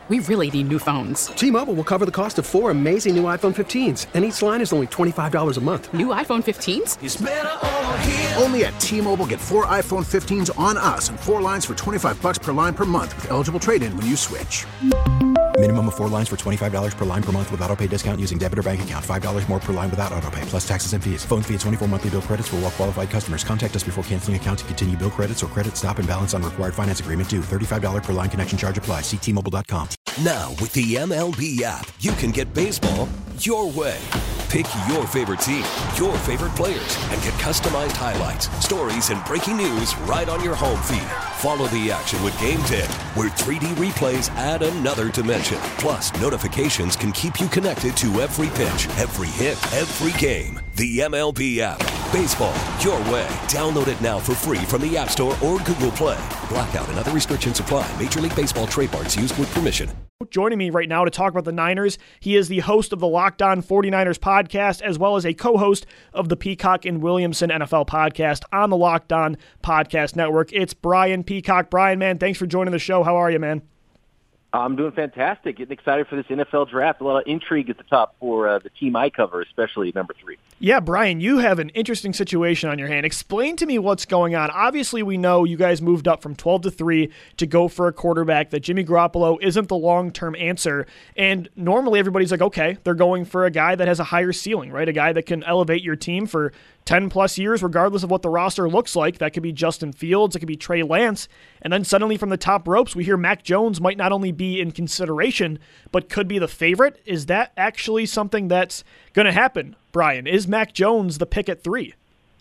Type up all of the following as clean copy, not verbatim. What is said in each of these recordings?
We really need new phones. T-Mobile will cover the cost of 4 amazing new iPhone 15s, and each line is only $25 a month. New iPhone 15s? It's better over here. Only at T-Mobile, get 4 iPhone 15s on us and 4 lines for $25 per line per month with eligible trade-in when you switch. Minimum of 4 lines for $25 per line per month with autopay discount using debit or bank account. $5 more per line without autopay, plus taxes and fees. Phone fee at 24 monthly bill credits for well-qualified customers. Contact us before canceling account to continue bill credits or credit stop and balance on required finance agreement due. $35 per line connection charge applies. See T-Mobile.com. Now, with the MLB app, you can get baseball your way. Pick your favorite team, your favorite players, and get customized highlights, stories, and breaking news right on your home feed. Follow the action with Game Day, where 3D replays add another dimension. Plus, notifications can keep you connected to every pitch, every hit, every game. The MLB app. Baseball your way. Download it now for free from the App Store or Google Play. Blackout and other restrictions apply. Major League Baseball trademarks used with permission. Joining me right now to talk about the Niners, he is the host of the Locked On 49ers podcast, as well as a co-host of the Peacock and Williamson NFL podcast on the Locked On Podcast Network. It's Brian Peacock. Brian, man, thanks for joining the show. How are you, man? I'm doing fantastic. Getting excited for this NFL draft. A lot of intrigue at the top for the team I cover, especially number 3. Yeah, Brian, you have an interesting situation on your hand. Explain to me what's going on. Obviously, we know you guys moved up from 12-3 to go for a quarterback, that Jimmy Garoppolo isn't the long-term answer. And normally everybody's like, okay, they're going for a guy that has a higher ceiling, right? A guy that can elevate your team for 10-plus years, regardless of what the roster looks like. That could be Justin Fields. It could be Trey Lance. And then suddenly from the top ropes, we hear Mac Jones might not only be in consideration, but could be the favorite. Is that actually something that's going to happen, Brian? Is Mac Jones the pick at 3?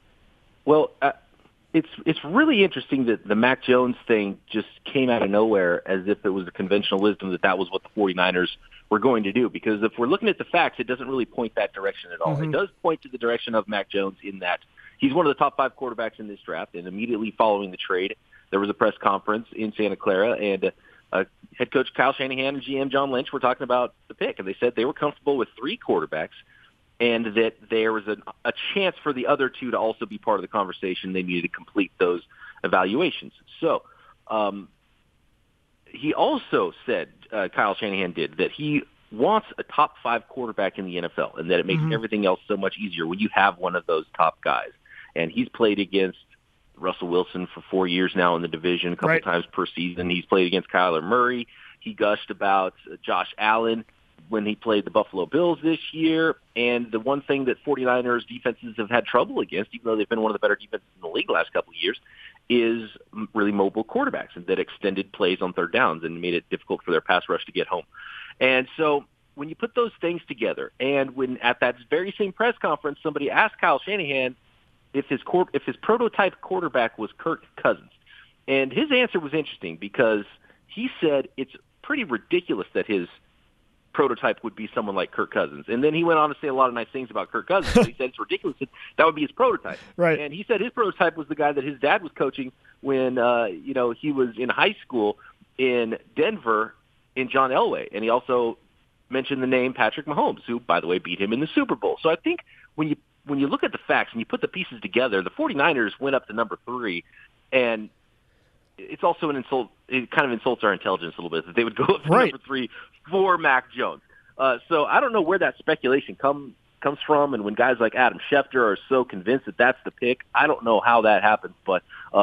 Well, it's really interesting that the Mac Jones thing just came out of nowhere as if it was a conventional wisdom that was what the 49ers were going to do. Because if we're looking at the facts, it doesn't really point that direction at all. Mm-hmm. It does point to the direction of Mac Jones in that he's one of the top 5 quarterbacks in this draft. And immediately following the trade, there was a press conference in Santa Clara, and head coach Kyle Shanahan and GM John Lynch were talking about the pick. And they said they were comfortable with 3 quarterbacks, and that there was a chance for the other 2 to also be part of the conversation. They needed to complete those evaluations. So he also said, Kyle Shanahan did, that he wants a top 5 quarterback in the NFL, and that it makes everything else so much easier when you have one of those top guys. And he's played against Russell Wilson for 4 years now in the division, a couple times per season. He's played against Kyler Murray. He gushed about Josh Allen when he played the Buffalo Bills this year. And the one thing that 49ers defenses have had trouble against, even though they've been one of the better defenses in the league the last couple of years, is really mobile quarterbacks that extended plays on third downs and made it difficult for their pass rush to get home. And so when you put those things together, and when at that very same press conference somebody asked Kyle Shanahan if his prototype quarterback was Kirk Cousins, and his answer was interesting because he said it's pretty ridiculous that his prototype would be someone like Kirk Cousins. And then he went on to say a lot of nice things about Kirk Cousins. He said it's ridiculous that would be his prototype. Right. And he said his prototype was the guy that his dad was coaching when he was in high school in Denver in John Elway. And he also mentioned the name Patrick Mahomes, who, by the way, beat him in the Super Bowl. So I think when you look at the facts and you put the pieces together, the 49ers went up to number 3, and it's also an insult. It kind of insults our intelligence a little bit that they would go up to number 3 for Mac Jones. So I don't know where that speculation comes from, and when guys like Adam Schefter are so convinced that that's the pick, I don't know how that happens. But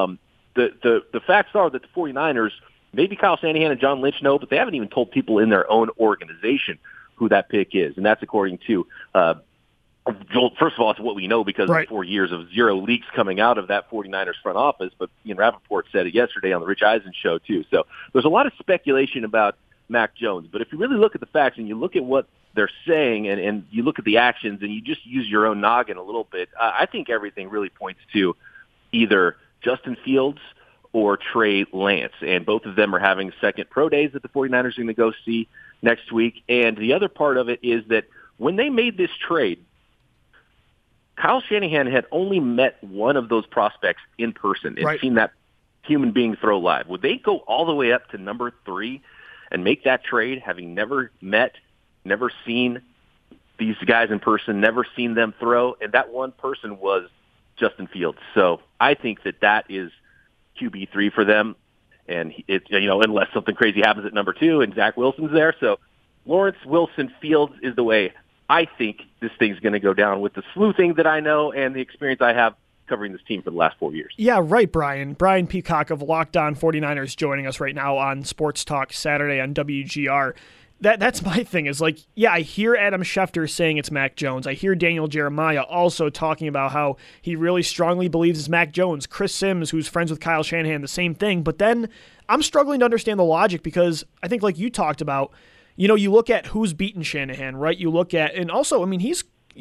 the facts are that the 49ers, maybe Kyle Shanahan and John Lynch know, but they haven't even told people in their own organization who that pick is, and that's according to first of all, it's what we know because of 4 years of zero leaks coming out of that 49ers front office. But Ian Rappaport said it yesterday on the Rich Eisen show, too. So there's a lot of speculation about Mac Jones. But if you really look at the facts and you look at what they're saying and you look at the actions and you just use your own noggin a little bit, I think everything really points to either Justin Fields or Trey Lance. And both of them are having second pro days that the 49ers are going to go see next week. And the other part of it is that when they made this trade, Kyle Shanahan had only met one of those prospects in person and seen that human being throw live. Would they go all the way up to number 3 and make that trade, having never met, never seen these guys in person, never seen them throw? And that one person was Justin Fields. So I think that is QB3 for them. and unless something crazy happens at number 2 and Zach Wilson's there. So Lawrence, Wilson, Fields is the way I think this thing's going to go down with the sleuthing that I know and the experience I have covering this team for the last 4 years. Yeah, right, Brian. Brian Peacock of Locked On 49ers joining us right now on Sports Talk Saturday on WGR. That's my thing is like, yeah, I hear Adam Schefter saying it's Mac Jones. I hear Daniel Jeremiah also talking about how he really strongly believes it's Mac Jones. Chris Sims, who's friends with Kyle Shanahan, the same thing. But then I'm struggling to understand the logic because I think like you talked about, you look at who's beaten Shanahan, right? You look at, and also, I mean, he's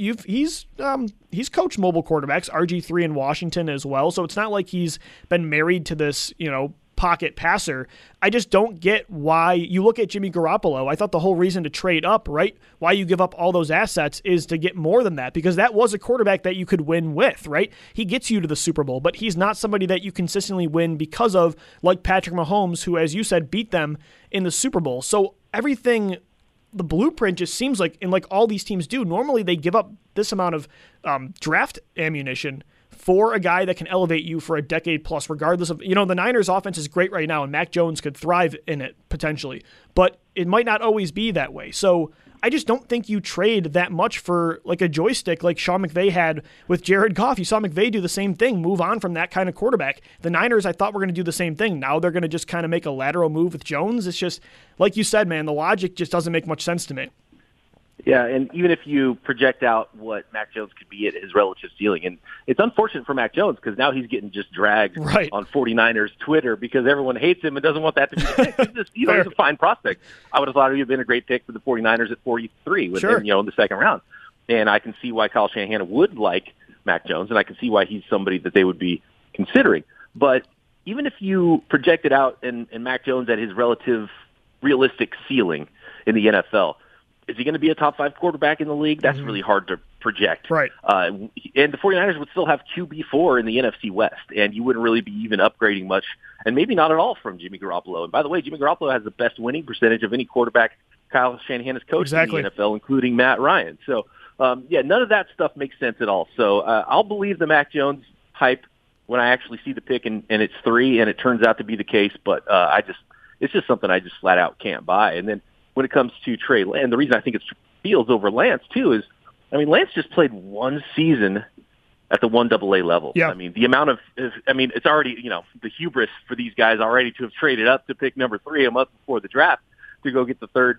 coached mobile quarterbacks, RG3 in Washington as well. So it's not like he's been married to this, pocket passer. I just don't get why you look at Jimmy Garoppolo. I thought the whole reason to trade up, right? Why you give up all those assets is to get more than that, because that was a quarterback that you could win with, right? He gets you to the Super Bowl, but he's not somebody that you consistently win because of, like Patrick Mahomes, who, as you said, beat them in the Super Bowl. So everything, the blueprint just seems like, and like all these teams do, normally they give up this amount of draft ammunition for a guy that can elevate you for a decade plus, regardless of, the Niners offense is great right now and Mac Jones could thrive in it potentially, but it might not always be that way. So I just don't think you trade that much for like a joystick like Sean McVay had with Jared Goff. You saw McVay do the same thing, move on from that kind of quarterback. The Niners, I thought, were going to do the same thing. Now they're going to just kind of make a lateral move with Jones. It's just, like you said, man, the logic just doesn't make much sense to me. Yeah, and even if you project out what Mac Jones could be at his relative ceiling, and it's unfortunate for Mac Jones because now he's getting just dragged on 49ers Twitter because everyone hates him and doesn't want that to be the pick. He's a fine prospect. I would have thought he would have been a great pick for the 49ers at 43 with him, in the second round. And I can see why Kyle Shanahan would like Mac Jones, and I can see why he's somebody that they would be considering. But even if you project it out and Mac Jones at his relative realistic ceiling in the NFL, is he going to be a top 5 quarterback in the league? That's really hard to project. Right. And the 49ers would still have QB4 in the NFC West, and you wouldn't really be even upgrading much, and maybe not at all from Jimmy Garoppolo. And by the way, Jimmy Garoppolo has the best winning percentage of any quarterback Kyle Shanahan has coached in the NFL, including Matt Ryan. So, none of that stuff makes sense at all. So I'll believe the Mac Jones hype when I actually see the pick and it's 3, and it turns out to be the case. But it's just something I just flat out can't buy. And then when it comes to Trey Lance, the reason I think it's Fields over Lance too is, Lance just played one season at the 1AA level. Yeah. The amount of, it's already, the hubris for these guys already to have traded up to pick number 3 a month before the draft to go get the third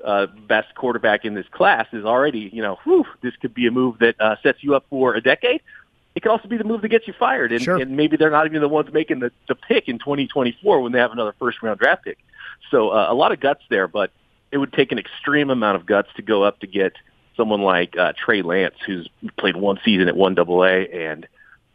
best quarterback in this class is already, this could be a move that sets you up for a decade. It could also be the move that gets you fired. And maybe they're not even the ones making the pick in 2024 when they have another first-round draft pick. So a lot of guts there, but it would take an extreme amount of guts to go up to get someone like Trey Lance, who's played one season at 1AA and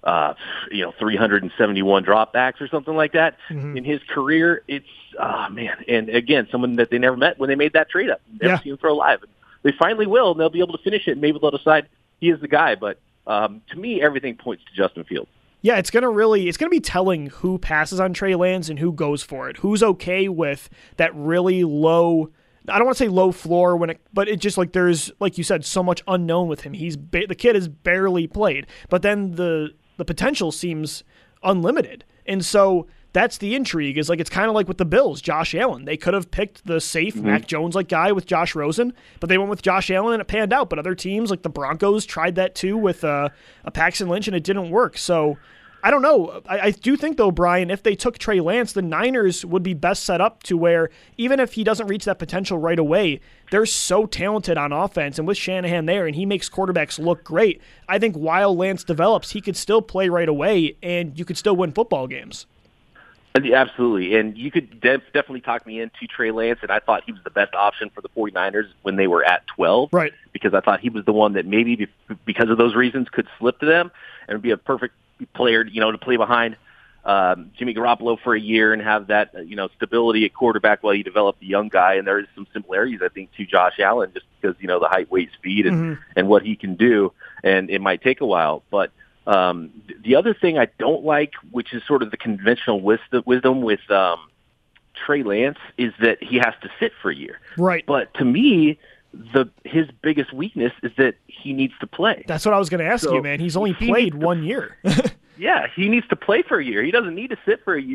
371 dropbacks or something like that in his career. It's and again, someone that they never met when they made that trade up. Never seen him throw live. They finally will, and they'll be able to finish it. And maybe they'll decide he is the guy. But to me, everything points to Justin Fields. Yeah, it's gonna be telling who passes on Trey Lance and who goes for it. Who's okay with that really low. I don't want to say low floor but it just like there's, like you said, so much unknown with him. The kid has barely played, but then the potential seems unlimited, and so that's the intrigue. Is like it's kind of like with the Bills, Josh Allen. They could have picked the safe Mac Jones like guy with Josh Rosen, but they went with Josh Allen and it panned out. But other teams like the Broncos tried that too with a Paxton Lynch and it didn't work. So I don't know. I do think, though, Brian, if they took Trey Lance, the Niners would be best set up to where even if he doesn't reach that potential right away, they're so talented on offense, and with Shanahan there, and he makes quarterbacks look great, I think while Lance develops, he could still play right away, and you could still win football games. Absolutely, and you could definitely talk me into Trey Lance, and I thought he was the best option for the 49ers when they were at 12, right? Because I thought he was the one that maybe because of those reasons could slip to them and be a perfect player, to play behind Jimmy Garoppolo for a year and have that, stability at quarterback while you develop the young guy. And there is some similarities, I think, to Josh Allen just because, the height, weight, speed, and what he can do. And it might take a while. But the other thing I don't like, which is sort of the conventional wisdom with Trey Lance, is that he has to sit for a year. Right. But to me, his biggest weakness is that he needs to play. That's what I was going to ask you, man. He's only played 1 year. Yeah, he needs to play for a year. He doesn't need to sit for a year.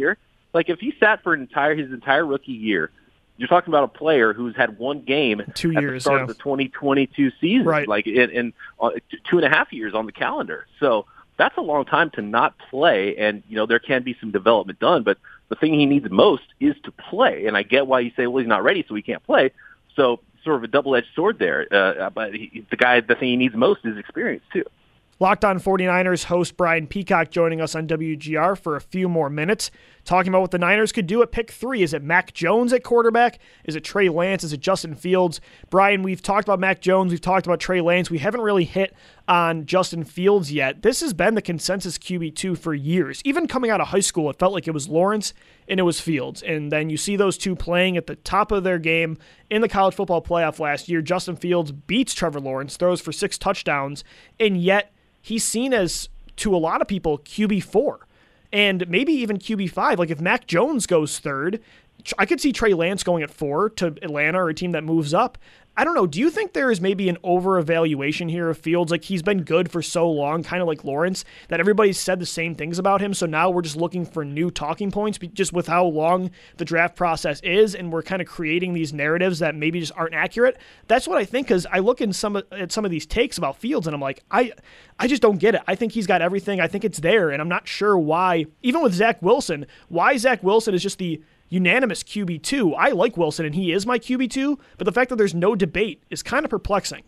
Like if he sat for his entire rookie year, you're talking about a player who's had one game 2 years, at the start of the 2022 season, right? Like in 2.5 years on the calendar. So that's a long time to not play. And there can be some development done, but the thing he needs most is to play. And I get why you say, well, he's not ready, so he can't play. So sort of a double-edged sword there. But the thing he needs most is experience too. Locked On 49ers host Brian Peacock joining us on WGR for a few more minutes, talking about what the Niners could do at pick 3. Is it Mac Jones at quarterback? Is it Trey Lance? Is it Justin Fields? Brian, we've talked about Mac Jones. We've talked about Trey Lance. We haven't really hit on Justin Fields yet. This has been the consensus QB2 for years. Even coming out of high school, it felt like it was Lawrence and it was Fields. And then you see those two playing at the top of their game in the college football playoff last year. Justin Fields beats Trevor Lawrence, throws for 6 touchdowns, and yet he's seen as, to a lot of people, QB4 and maybe even QB5. Like if Mac Jones goes 3rd, I could see Trey Lance going at 4 to Atlanta or a team that moves up. I don't know. Do you think there is maybe an over-evaluation here of Fields? Like he's been good for so long, kind of like Lawrence, that everybody's said the same things about him. So now we're just looking for new talking points just with how long the draft process is, and we're kind of creating these narratives that maybe just aren't accurate. That's what I think, because I look at some of these takes about Fields, and I'm like, I just don't get it. I think he's got everything. I think it's there, and I'm not sure why, even with Zach Wilson, why Zach Wilson is just the unanimous QB2. I like Wilson, and he is my QB2, but the fact that there's no debate is kind of perplexing.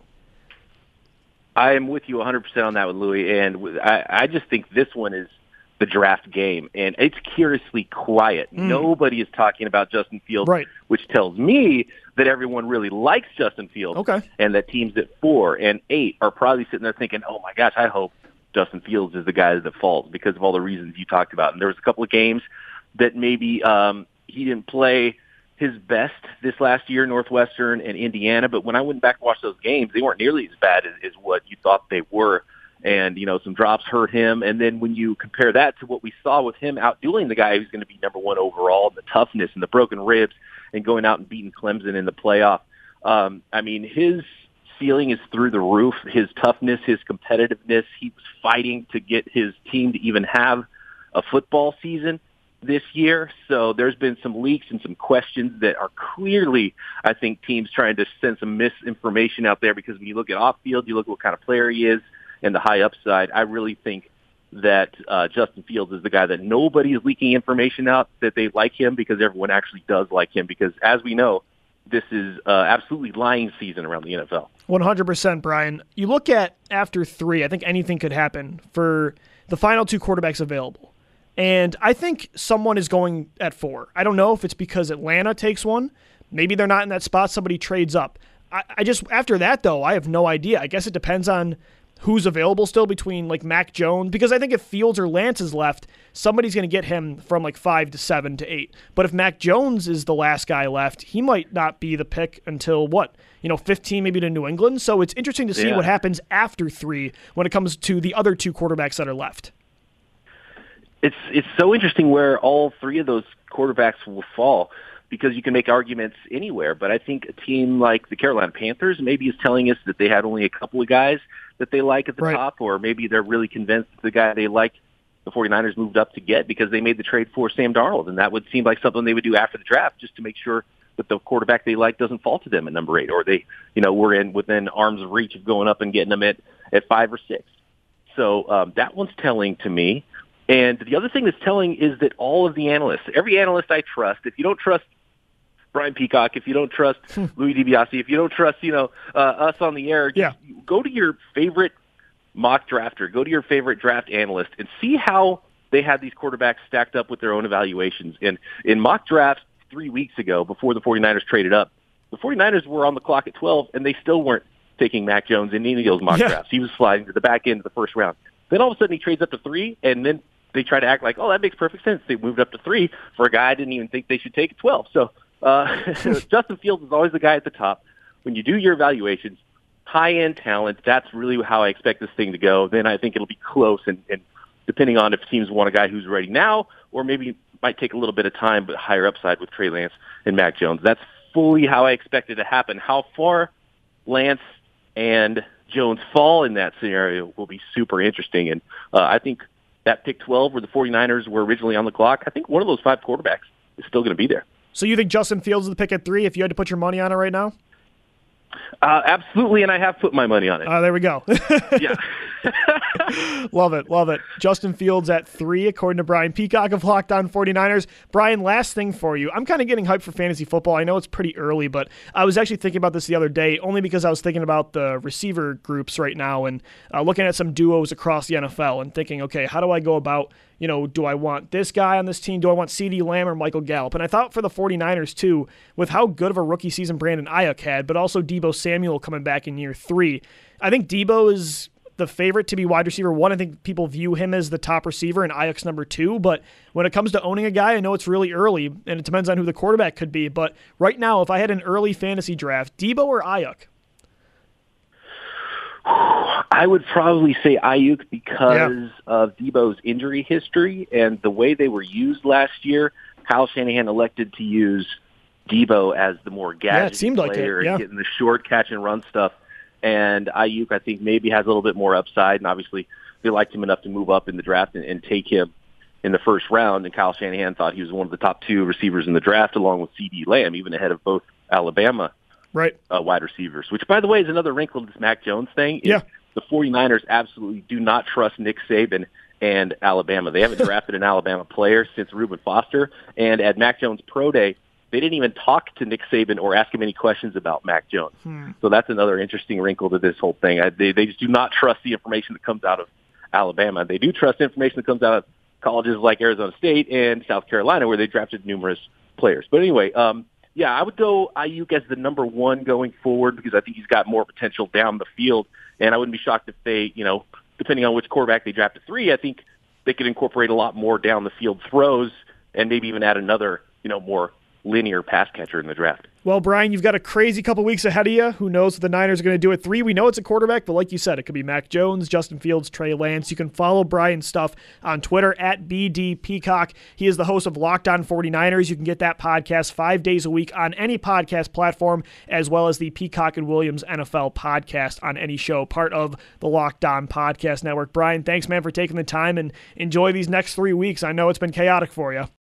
I am with you 100% on that one, Louis, and I just think this one is the draft game, and it's curiously quiet. Nobody is talking about Justin Fields, right, which tells me that everyone really likes Justin Fields, okay, and that teams at 4 and 8 are probably sitting there thinking, oh my gosh, I hope Justin Fields is the guy that falls because of all the reasons you talked about. And there was a couple of games that maybe he didn't play his best this last year, Northwestern and Indiana. But when I went back and watched those games, they weren't nearly as bad as what you thought they were. And, some drops hurt him. And then when you compare that to what we saw with him outdueling the guy who's going to be number 1 overall, the toughness and the broken ribs and going out and beating Clemson in the playoff, his ceiling is through the roof. His toughness, his competitiveness, he was fighting to get his team to even have a football season this year. So there's been some leaks and some questions that are clearly, I think, teams trying to send some misinformation out there, because when you look at off-field, you look at what kind of player he is and the high upside. I really think that Justin Fields is the guy that nobody is leaking information out that they like him, because everyone actually does like him, because as we know, this is absolutely lying season around the NFL. 100%, Brian. You look at after 3, I think anything could happen for the final 2 quarterbacks available. And I think someone is going at 4. I don't know if it's because Atlanta takes one. Maybe they're not in that spot. Somebody trades up. I just, after that, though, I have no idea. I guess it depends on who's available still between like Mac Jones, because I think if Fields or Lance is left, somebody's going to get him from like 5 to 7 to 8. But if Mac Jones is the last guy left, he might not be the pick until 15 maybe to New England. So it's interesting to see what happens after 3 when it comes to the other 2 quarterbacks that are left. It's so interesting where all 3 of those quarterbacks will fall, because you can make arguments anywhere. But I think a team like the Carolina Panthers maybe is telling us that they had only a couple of guys that they like at the top, or maybe they're really convinced the guy they like the 49ers moved up to get because they made the trade for Sam Darnold. And that would seem like something they would do after the draft, just to make sure that the quarterback they like doesn't fall to them at number 8, or they, were within arm's reach of going up and getting them at 5 or 6. So that one's telling to me. And the other thing that's telling is that all of the analysts, every analyst I trust, if you don't trust Brian Peacock, if you don't trust Louis DiBiase, if you don't trust, us on the air, go to your favorite mock drafter, go to your favorite draft analyst, and see how they had these quarterbacks stacked up with their own evaluations. And in mock drafts 3 weeks ago, before the 49ers traded up, the 49ers were on the clock at 12, and they still weren't taking Mac Jones in any of those mock drafts. He was sliding to the back end of the first round. Then all of a sudden he trades up to 3, and then they try to act like, oh, that makes perfect sense. They moved up to 3 for a guy I didn't even think they should take at 12. So Justin Fields is always the guy at the top. When you do your evaluations, high-end talent, that's really how I expect this thing to go. Then I think it'll be close, and depending on if teams want a guy who's ready now, or maybe might take a little bit of time, but higher upside with Trey Lance and Mac Jones. That's fully how I expect it to happen. How far Lance and Jones fall in that scenario will be super interesting. And I think that pick 12 where the 49ers were originally on the clock, I think one of those 5 quarterbacks is still going to be there. So you think Justin Fields is the pick at 3 if you had to put your money on it right now? Absolutely, and I have put my money on it. There we go. Yeah. Love it. Justin Fields at 3, according to Brian Peacock of Locked On 49ers. Brian, last thing for you. I'm kind of getting hyped for fantasy football. I know it's pretty early, but I was actually thinking about this the other day, only because I was thinking about the receiver groups right now and looking at some duos across the NFL and thinking, okay, how do I go about, do I want this guy on this team? Do I want CeeDee Lamb or Michael Gallup? And I thought for the 49ers, too, with how good of a rookie season Brandon Ayuk had, but also Deebo Samuel coming back in year 3, I think Deebo is the favorite to be wide receiver 1. I think people view him as the top receiver and Ayuk's number 2. But when it comes to owning a guy, I know it's really early, and it depends on who the quarterback could be. But right now, if I had an early fantasy draft, Deebo or Ayuk? I would probably say Ayuk because of Deebo's injury history and the way they were used last year. Kyle Shanahan elected to use Deebo as the more gadget player and getting the short catch and run stuff. And Ayuk, I think, maybe has a little bit more upside. And obviously, they liked him enough to move up in the draft and take him in the first round. And Kyle Shanahan thought he was one of the top 2 receivers in the draft, along with CeeDee Lamb, even ahead of both Alabama wide receivers, which, by the way, is another wrinkle to this Mac Jones thing. The 49ers absolutely do not trust Nick Saban and Alabama. They haven't drafted an Alabama player since Reuben Foster. And at Mac Jones' Pro Day, they didn't even talk to Nick Saban or ask him any questions about Mac Jones. So that's another interesting wrinkle to this whole thing. They just do not trust the information that comes out of Alabama. They do trust information that comes out of colleges like Arizona State and South Carolina, where they drafted numerous players. But anyway, I would go Ayuk as the number 1 going forward because I think he's got more potential down the field. And I wouldn't be shocked if they, depending on which quarterback they draft at 3, I think they could incorporate a lot more down the field throws and maybe even add another, more linear pass catcher in the draft. Well, Brian, you've got a crazy couple weeks ahead of you. Who knows what the Niners are going to do at 3? We know it's a quarterback, but like you said, it could be Mac Jones, Justin Fields, Trey Lance. You can follow Brian's stuff on Twitter at BD Peacock. He is the host of Locked On 49ers. You can get that podcast 5 days a week on any podcast platform, as well as the Peacock and Williams NFL podcast on any show, part of the Locked On Podcast Network. Brian, thanks, man, for taking the time, and enjoy these next 3 weeks. I know it's been chaotic for you.